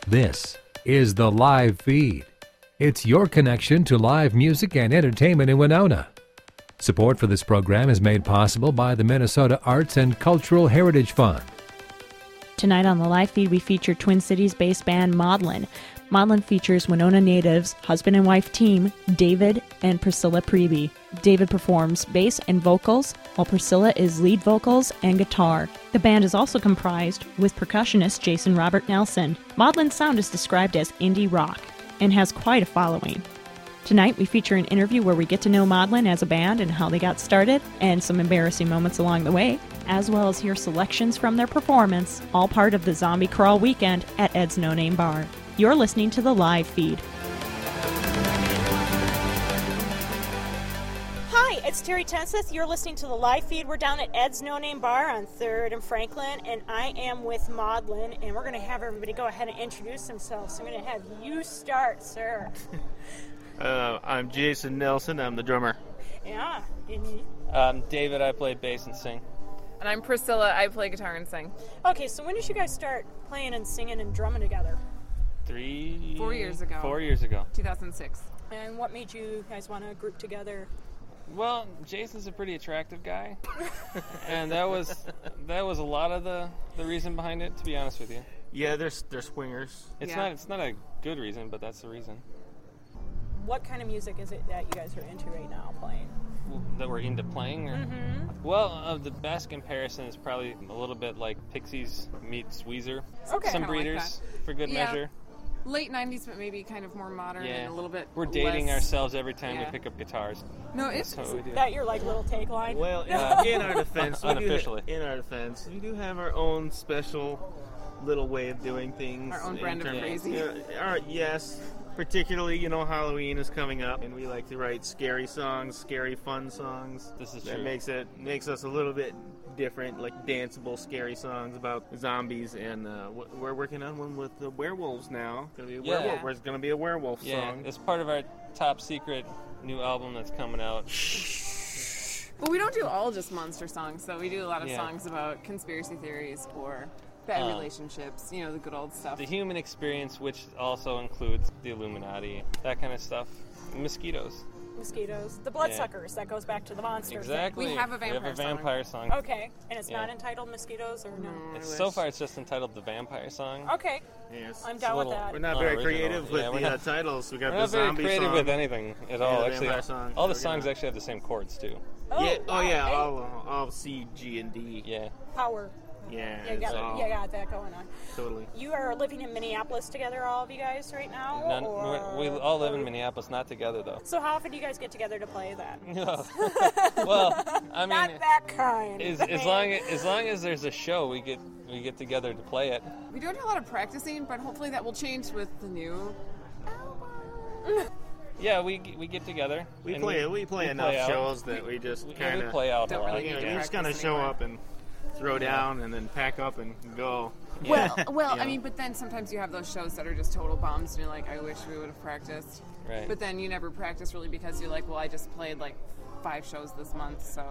This is the live feed. It's your connection to live music and entertainment in Winona. Support for this program is made possible by the Minnesota Arts and Cultural Heritage Fund. Tonight on the live feed, we feature Twin Cities-based band Maudlin. Maudlin features Winona natives, husband and wife team, David and Priscilla Preby. David performs bass and vocals, while Priscilla is lead vocals and guitar. The band is also comprised with percussionist Jason Robert Nelson. Maudlin's sound is described as indie rock and has quite a following. Tonight, we feature an interview where we get to know Maudlin as a band and how they got started, and some embarrassing moments along the way, as well as hear selections from their performance, all part of the Zombie Crawl weekend at Ed's No Name Bar. You're listening to the live feed. Hi, it's Terry Tenseth. You're listening to the live feed. We're down at Ed's No Name Bar on 3rd and Franklin, and I am with Maudlin, and we're going to have everybody go ahead and introduce themselves. So I'm going to have you start, sir. I'm Jason Nelson. I'm the drummer. Yeah. David, I play bass and sing. And I'm Priscilla. I play guitar and sing. Okay, so when did you guys start playing and singing and drumming together? 4 years ago. 4 years ago. 2006. And what made you guys want to group together? Well, Jason's a pretty attractive guy, and that was a lot of the reason behind it. To be honest with you, Yeah, they're swingers. it's not a good reason, but that's the reason What kind of music is it that you guys are into right now playing? that we're into playing. Or, well, the best comparison is probably a little bit like Pixies meets Weezer. Okay. Some Kinda like Breeders for good Yeah. measure. Late 90s, but maybe kind of more modern and a little bit We're dating less... ourselves every time we Yeah. pick up guitars. No, it's... That's what we do. That your like little tagline? Well, in our defense, Unofficially. we do have our own special little way of doing things. Our own in brand of terms crazy. Yes, particularly, Halloween is coming up, and we like to write scary songs, scary fun songs. This is that true. makes us a little bit different, like danceable, scary songs about zombies, and we're working on one with the werewolves now. It's gonna be a Yeah. werewolf. There's gonna be a werewolf Yeah, song. it's part of our top secret new album that's coming out. But we don't do all just monster songs, so we do a lot of Yeah. songs about conspiracy theories or bad relationships, the good old stuff. The human experience, which also includes the Illuminati, that kind of stuff. Mosquitoes. Mosquitoes. The bloodsuckers. That goes back to the monster thing. Exactly. We have a vampire song. Okay. And it's not Yeah. entitled Mosquitoes or no? So far, it's just entitled The Vampire Song. Okay. Yes. I'm It's down a with little- that. We're not very Unoriginal. creative with Yeah, we're the not- titles. We got We're the not very zombie creative song. with anything at all. the Actually, vampire song. all the We're songs gonna- actually have the same chords too. Hey. All C, G, and D. Yeah. Power. Yeah, You it's got, all- you got that going on. totally. You are living in Minneapolis together, all of you guys, right now? or... We all live in Minneapolis, not together though. So how often do you guys get together to play then? Well, I mean, Not that kind. as long as there's a show, we get together to play it. We don't do a lot of practicing, but hopefully that will change with the new album. Yeah, we get together. We and play enough out. shows that we just We kind of play out a Don't lot. really we need to just kind of practice show anymore. up and throw down and then pack up and go. Well, Yeah. I mean, but then sometimes you have those shows that are just total bombs, and you're like, I wish we would have practiced. Right. But then you never practice really because you're like, well, I just played like 5 shows this month, so,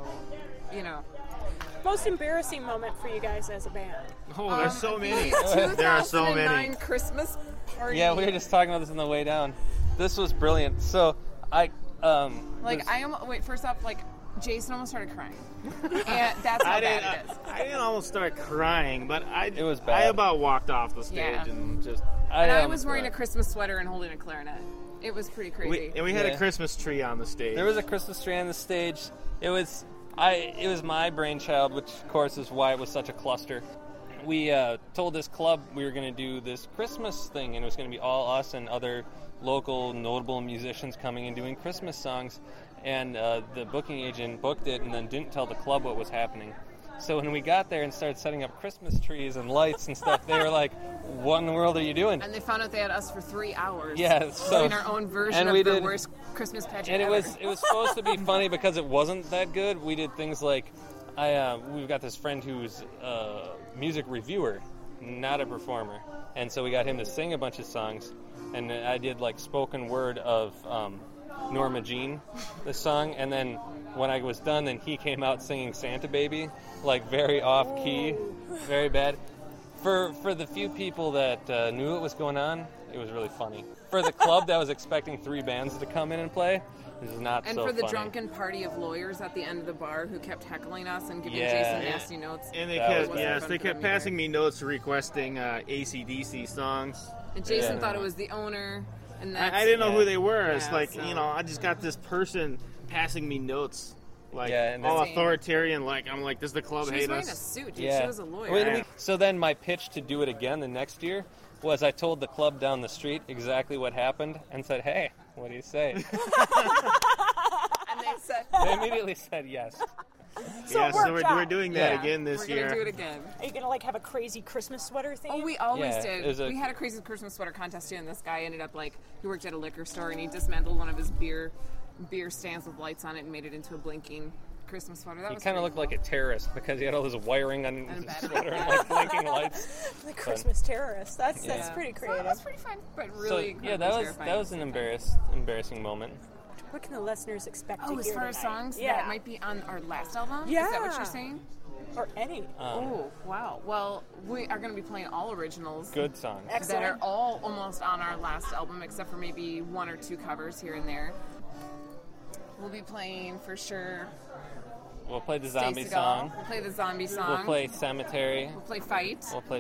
Most embarrassing moment for you guys as a band? Oh, there's so many. The There are so 2009 many. Christmas party. Yeah, we were just talking about this on the way down. This was brilliant. So Like, first off, Jason almost started crying. And that's how bad it is. I didn't almost start crying, but It was I bad. about walked off the stage Yeah. and just. And I was wearing a Christmas sweater and holding a clarinet. It was pretty crazy. We had Yeah. a Christmas tree on the stage. There was a Christmas tree on the stage. It was my brainchild, which of course is why it was such a cluster. We told this club we were going to do this Christmas thing, and it was going to be all us and other local notable musicians coming and doing Christmas songs. And the booking agent booked it and then didn't tell the club what was happening. So when we got there and started setting up Christmas trees and lights and stuff, they were like, what in the world are you doing? And they found out they had us for 3 hours. Yeah, so doing our own version and of we the did- worst Christmas pageant And it ever. was supposed to be funny because it wasn't that good. We did things like, we've got this friend who's a music reviewer, not a performer, and so we got him to sing a bunch of songs, and I did like spoken word of Norma Jean, the song, and then when I was done, then he came out singing Santa Baby, like very off key, very bad. For the few people that knew what was going on, it was really funny. For the club that was expecting 3 bands to come in and play, this is not and so funny. And for the drunken party of lawyers at the end of the bar who kept heckling us and giving Jason nasty notes. And they kept passing me notes requesting AC/DC songs. And Jason thought it was the owner. And I didn't know who they were. It's like, I just got this person passing me notes. Like, all authoritarian, I'm like, does the club hate us? She was wearing a suit, dude. She was a lawyer. So then my pitch to do it again the next year was I told the club down the street exactly what happened and said, hey, what do you say? And they immediately said yes. So we're doing that again this year. We're going to do it again. Are you going to have a crazy Christmas sweater thing? Oh, we always did. We had a crazy Christmas sweater contest too, and this guy ended up he worked at a liquor store and he dismantled one of his beer stands with lights on it and made it into a blinking Christmas sweater. He kind of looked like a terrorist because he had all this wiring on his sweater and blinking lights. The Christmas terrorist. That's pretty creative. So that was pretty fun, but really that was an embarrassing moment. What can the listeners expect to hear as far as songs that might be on our last album? Yeah. Is that what you're saying? Or any. Oh, wow. Well, we are going to be playing all originals. Good songs. Excellent. That are all almost on our last album, except for maybe 1 or 2 covers here and there. We'll be playing, for sure... We'll play the zombie song. We'll play the zombie song. We'll play Cemetery. We'll play Fight.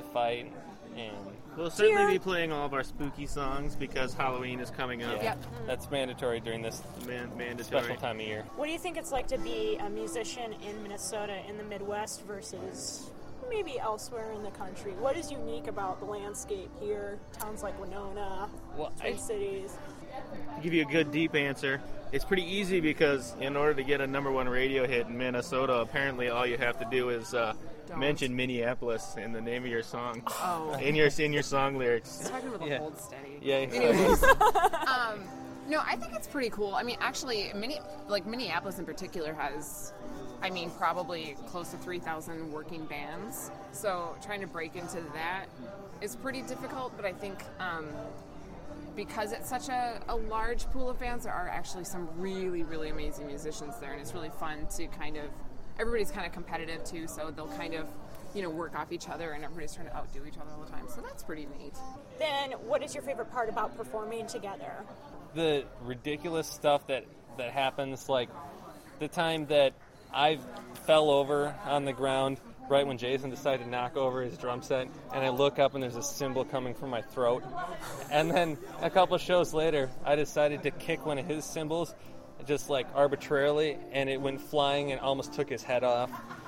And we'll certainly be playing all of our spooky songs because Halloween is coming up. Yeah, that's mandatory during this special time of year. What do you think it's like to be a musician in Minnesota in the Midwest versus maybe elsewhere in the country? What is unique about the landscape here? Towns like Winona, Twin Cities. To give you a good deep answer, it's pretty easy because in order to get a #1 radio hit in Minnesota, apparently all you have to do is mention Minneapolis in the name of your song. Oh. In your song lyrics. It's talking about the Hold Steady. Yeah. Anyways, no, I think it's pretty cool. I mean, actually, Minneapolis in particular has, probably close to 3,000 working bands. So trying to break into that is pretty difficult, but I think... because it's such a large pool of fans, there are actually some really, really amazing musicians there, and it's really fun to everybody's kind of competitive too, so they'll kind of, work off each other, and everybody's trying to outdo each other all the time, so that's pretty neat. Then, what is your favorite part about performing together? The ridiculous stuff that happens, like the time that I fell over on the ground right when Jason decided to knock over his drum set, and I look up and there's a cymbal coming from my throat. And then a couple of shows later, I decided to kick one of his cymbals just arbitrarily, and it went flying and almost took his head off.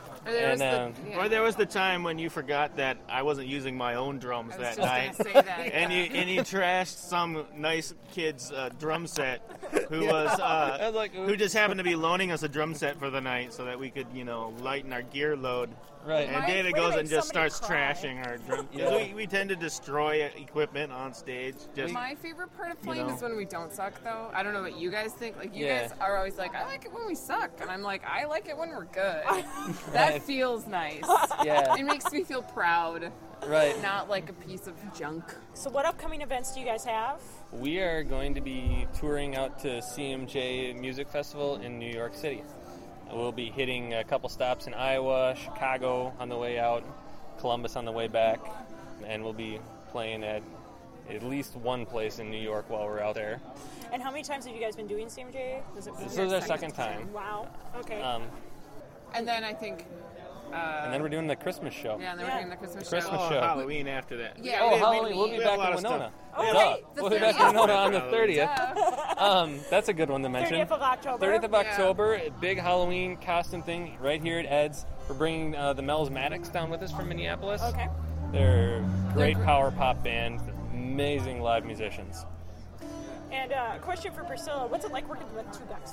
Or there was the time when you forgot that I wasn't using my own drums that night, and you trashed some nice kid's drum set who was who just happened to be loaning us a drum set for the night so that we could lighten our gear load. Right. And David goes and just starts trashing our drum. Yeah. We tend to destroy equipment on stage. My favorite part of playing is when we don't suck, though. I don't know what you guys think. You guys are always like, I like it when we suck. And I'm like, I like it when we're good. That feels nice. Yeah. It makes me feel proud. Right. Not like a piece of junk. So what upcoming events do you guys have? We are going to be touring out to CMJ Music Festival in New York City. We'll be hitting a couple stops in Iowa, Chicago on the way out, Columbus on the way back, and we'll be playing at least one place in New York while we're out there. And how many times have you guys been doing CMJ? This is our second time. Wow. Okay. And then I think... and then we're doing the Christmas show. Yeah, and then we're doing the Christmas show. Halloween after that. Yeah. Oh, Halloween. We'll be back in Winona. We'll be back in Winona on the 30th. That's a good one to mention. 30th of October. 30th of October, a big Halloween costume thing right here at Ed's. We're bringing the Melismatics down with us from Minneapolis. Okay. They're a great power pop band, amazing live musicians. And a question for Priscilla, what's it like working with two guys?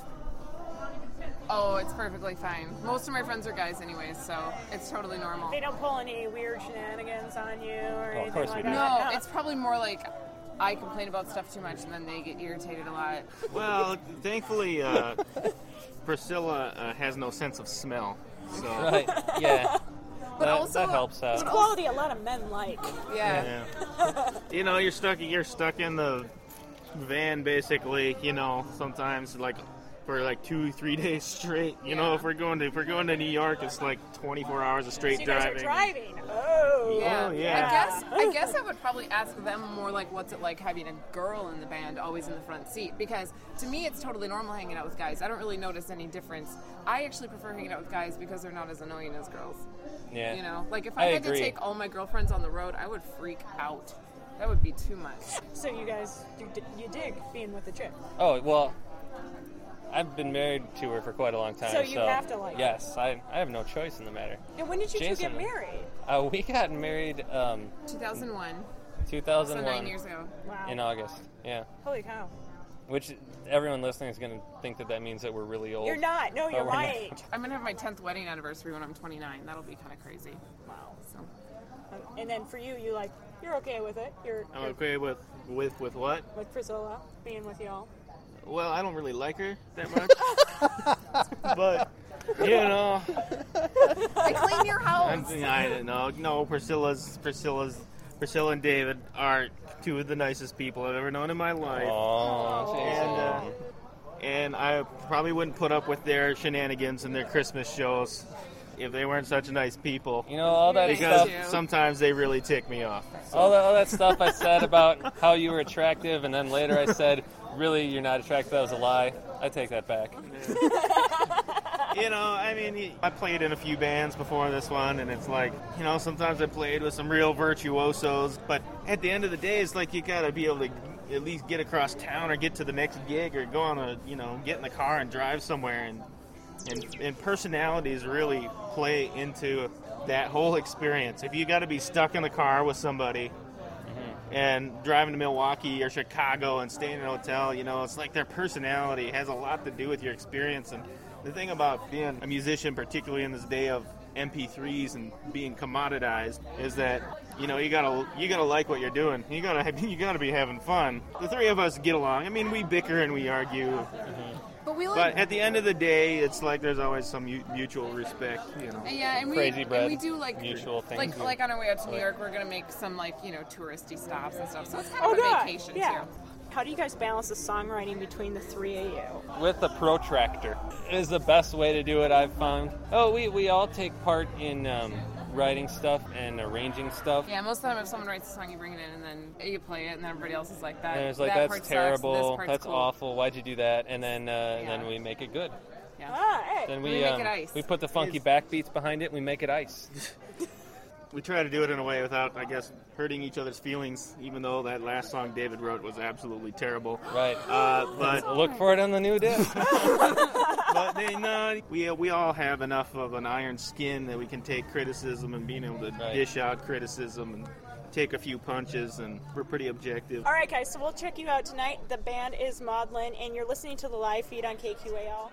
Oh, it's perfectly fine. Most of my friends are guys anyways, so it's totally normal. They don't pull any weird shenanigans on you or anything like that? No, it's probably more like I complain about stuff too much and then they get irritated a lot. Well, thankfully, Priscilla has no sense of smell. So. Right, yeah. But also, that helps out. It's a quality a lot of men like. Yeah. You're stuck in the van basically, sometimes for like 2-3 days straight. You know, if we're going to New York, it's like 24 hours of straight So you guys driving. are driving. Oh. Yeah. Oh, yeah. I guess I would probably ask them more like, what's it like having a girl in the band always in the front seat? Because to me, it's totally normal hanging out with guys. I don't really notice any difference. I actually prefer hanging out with guys because they're not as annoying as girls. Yeah. You know, like if I had agree. to take all my girlfriends on the road, I would freak out. That would be too much. So you guys, you dig being with a chick. Oh, well, I've been married to her for quite a long time. So you have to like her. Yes, I have no choice in the matter. And when did you two Jason. get married? We got married 2001. 2001 So 9 years ago. Wow. in August. Yeah. Holy cow. Which everyone listening is going to think that means that we're really old. You're not. No, you're we're my not. age. I'm going to have my 10th wedding anniversary when I'm 29. That'll be kind of crazy. Wow. So. And then for you, you're okay with it. You're I'm okay with what? with Priscilla being with y'all. Well, I don't really like her that much. But, you know. I clean your house. I don't know. No, Priscilla and David are two of the nicest people I've ever known in my life. Oh, And I probably wouldn't put up with their shenanigans and their Christmas shows if they weren't such nice people. you know, all that Because stuff. sometimes they really tick me off. All that stuff I said about how you were attractive, and then later I said, really, you're not attractive. That was a lie. I take that back. You know, I mean, I played in a few bands before this one, and it's like, you know, sometimes I played with some real virtuosos, but at the end of the day, it's like you gotta be able to at least get across town or get to the next gig or go on a, you know, get in the car and drive somewhere, and personalities really play into that whole experience. If you gotta be stuck in the car with somebody and driving to Milwaukee or Chicago and staying in a hotel, you know, it's like their personality has a lot to do with your experience. And the thing about being a musician, particularly in this day of MP3s and being commoditized, is that, you know, you gotta like what you're doing. You gotta be having fun. The three of us get along. I mean, we bicker and we argue, but at the end of the day, it's like there's always some mutual respect. You know. Yeah, and Crazy bread, we do like mutual things. like on our way out to New York, we're gonna make some like, you know, touristy stops and stuff. So it's kind Oh, of a good. vacation Yeah. too. How do you guys balance the songwriting between the three of you? With a protractor is the best way to do it, I've found. Oh, we all take part in writing stuff and arranging stuff. Yeah, most of the time if someone writes a song, you bring it in and then you play it, and then everybody else is like that. And it's like, that that's part terrible, sucks, this part's that's cool. awful, why'd you do that? And then we make it good. Yeah. Ah, hey. Then We we make it ice. we put the funky backbeats behind it, we make it ice. We try to do it in a way without, I guess, hurting each other's feelings, even though that last song David wrote was absolutely terrible. Right. But Look for it on the new disc. But we all have enough of an iron skin that we can take criticism and being able to dish out criticism and take a few punches, and we're pretty objective. All right, guys, so we'll check you out tonight. The band is Maudlin, and you're listening to the live feed on KQAL.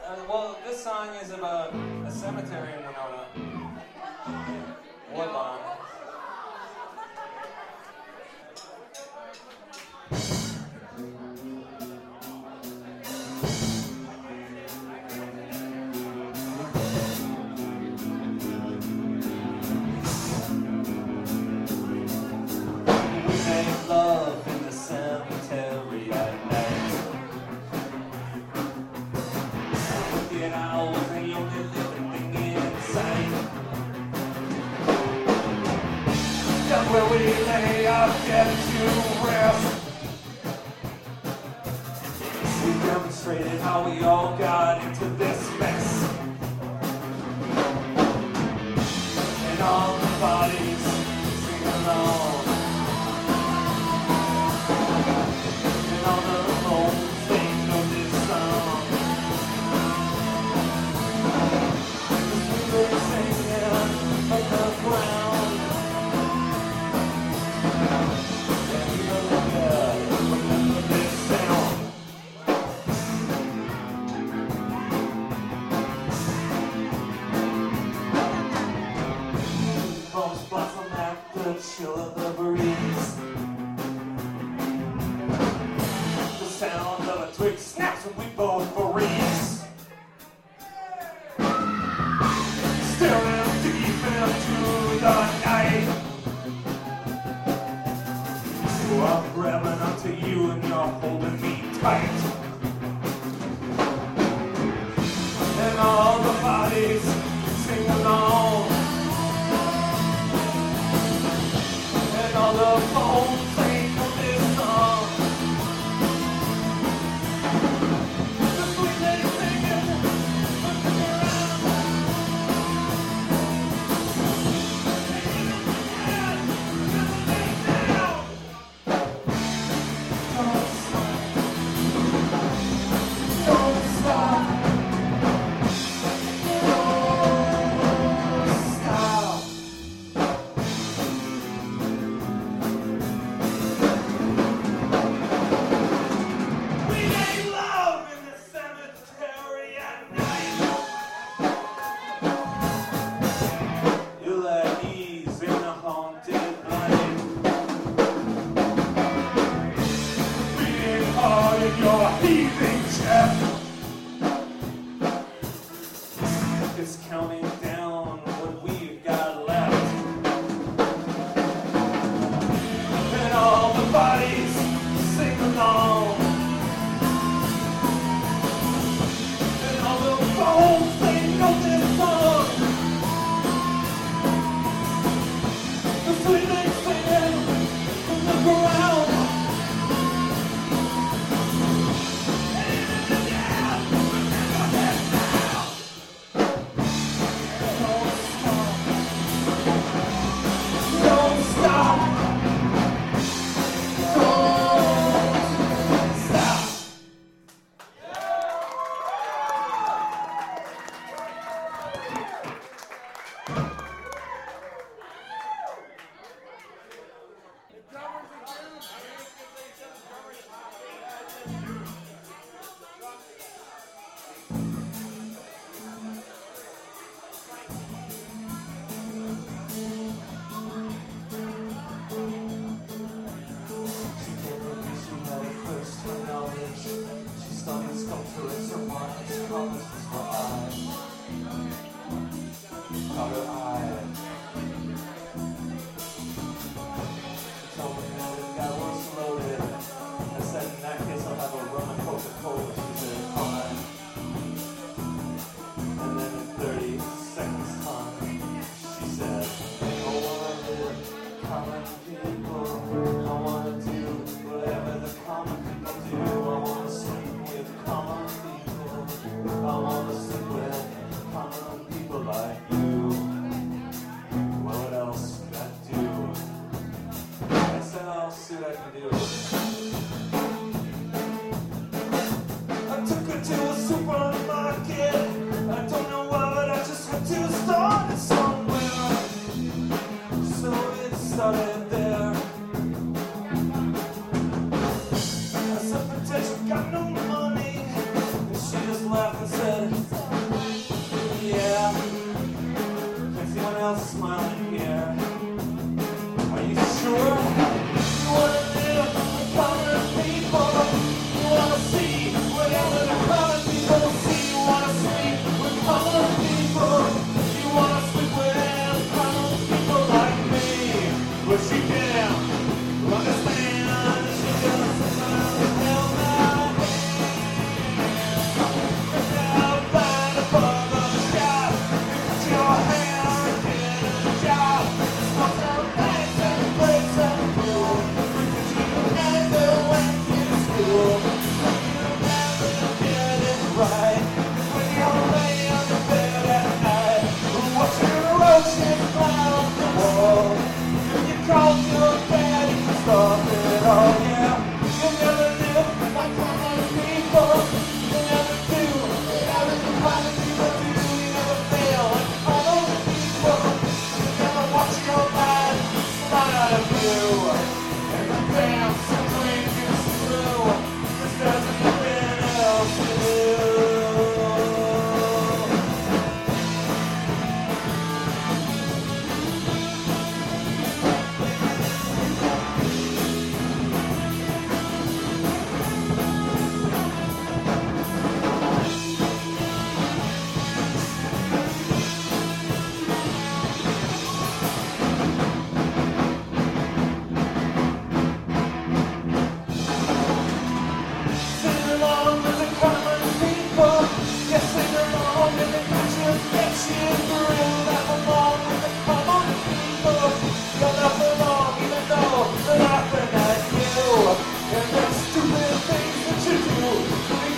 Well, this song is about a cemetery in Winona. Woodlawn. We make love in the cemetery at night. Get out and the only living thing in sight. That's where we lay our dead to rest. We demonstrated how we all got into this mess. And all the bodies sing along. And all the bones, they know this song. We're singing on the ground. And we remember this sound. Bones blossom at the chill of the breeze. The sound of a twig snaps when we both freeze. Staring deep into the night. So I'm grabbing onto you and you're holding me tight. And all the bodies sing along. And all the bones sing this song. The sweet lady singing, looking around. Don't stop. We make love in the cemetery at night. You'll at ease in a haunted night. Beating hard in your heaving chest. It's counting down what we've got left. And all the bodies sing along. And all the bones sing on this song. The sweet thing singing from the ground. Don't stop. Don't stop. She started sculpture in her mind. Promises her eye. Caught her eye. She told me that if that was loaded, I said in that case I'll have a rum and Coca-Cola. She said fine. And then in 30 seconds time, she said, I wanna live common people. I wanna do whatever the common people do. I wanna sleep with common people. I wanna sleep with common people like you.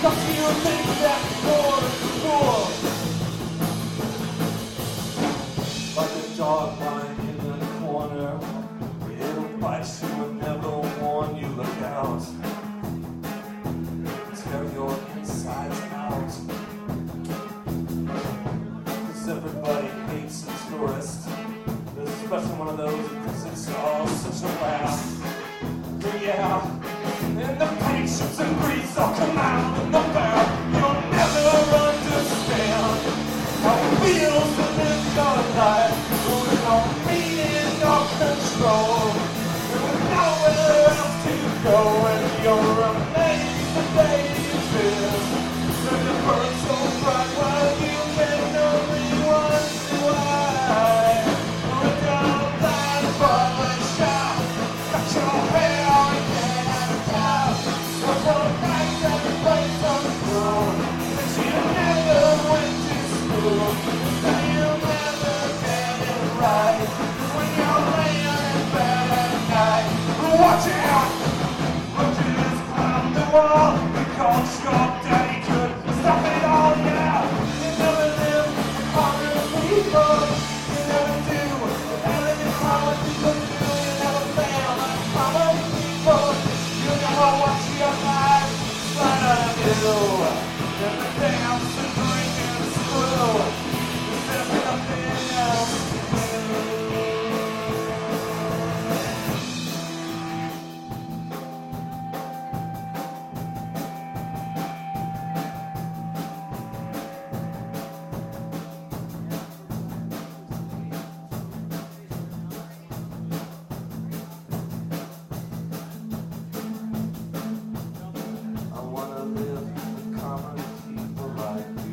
'cause you think that more is cool. Like a dog lying in the corner, it'll bite you and never warn you. Look out, tear your insides out. 'Cause everybody hates a tourist, especially one of those because it's all such a laugh. Yeah, and the patience and grease all come out in the back. You'll never understand how it feels to live your life with no meaning, no control, and with nowhere else to go. And you're amazed the day exists, and it burns so bright while you can only wonder why. With your blind butler shop, got your hair on and out, so nice every place on the road, but you never went to school, so you'll never get it right. When you're laying in bed at night, watch out! Look at this climb the wall, because your daddy could stop it all, yeah. You never live harder people, you never do everything common people do. You never fail like common people, you never watch your life slide out of you. Never dance and drink and screw, there's nothing else to do. I wanna live with common people like you.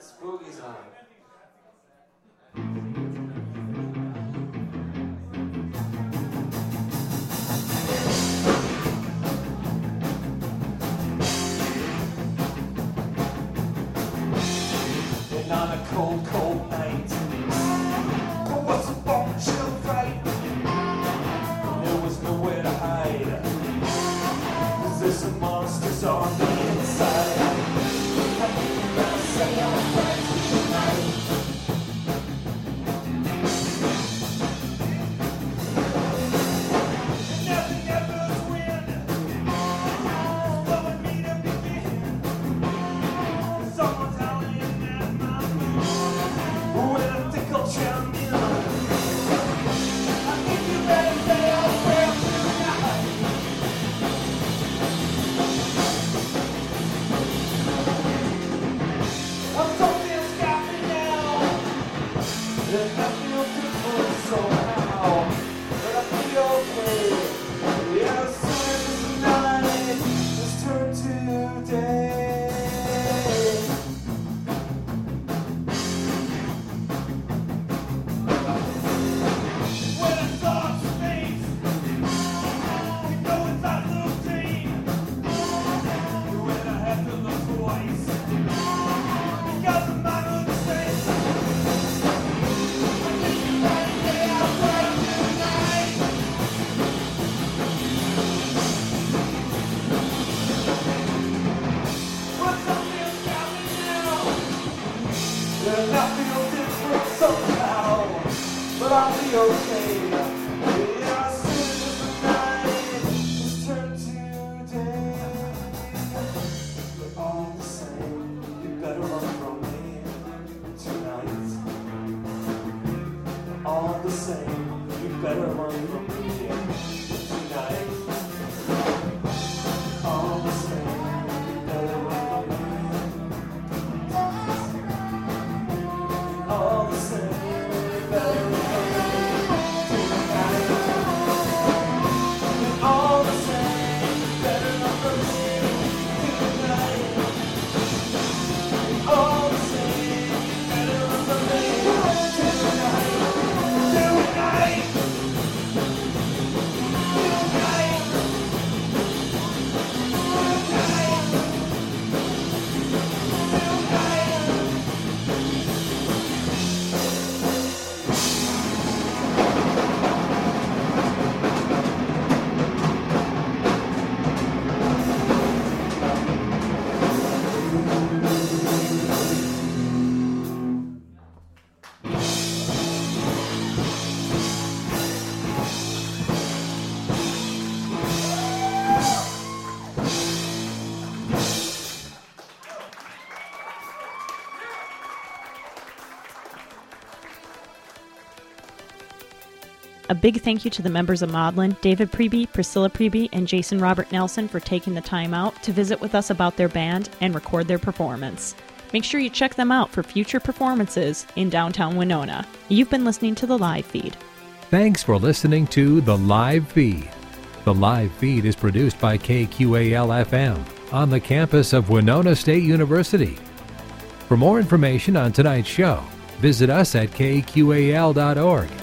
Spooky's on. And on a cold, cold night, there was a bone chill fight. There was nowhere to hide, 'cause there's some monsters on the inside. I think you better say I'm friends tonight. Nothing ever's win, blowing me to begin. Someone's howling at my moon when I think I'll jam in. I think you better say I'm friends tonight. I'm talking scrappy now, and I feel different somehow, but I feel okay. Yeah, as soon as the night has turned to day. When I saw his face, you know it's not so tame. When I had to look twice, because of my good face. I think you better say I'm friends tonight. But something's got me now, and I feel different somehow, but I'll be okay. Yeah, as soon as the night has turned to day. But all the same, you better run from me tonight. All the same, you better run from me tonight. All the same, you better run from me. All the same, you better run from me tonight. All the same, you better run from me tonight. All the same, you better run from me tonight. Tonight. A big thank you to the members of Maudlin, David Priebe, Priscilla Priebe, and Jason Robert Nelson for taking the time out to visit with us about their band and record their performance. Make sure you check them out for future performances in downtown Winona. You've been listening to The Live Feed. Thanks for listening to The Live Feed. The Live Feed is produced by KQAL-FM on the campus of Winona State University. For more information on tonight's show, visit us at kqal.org.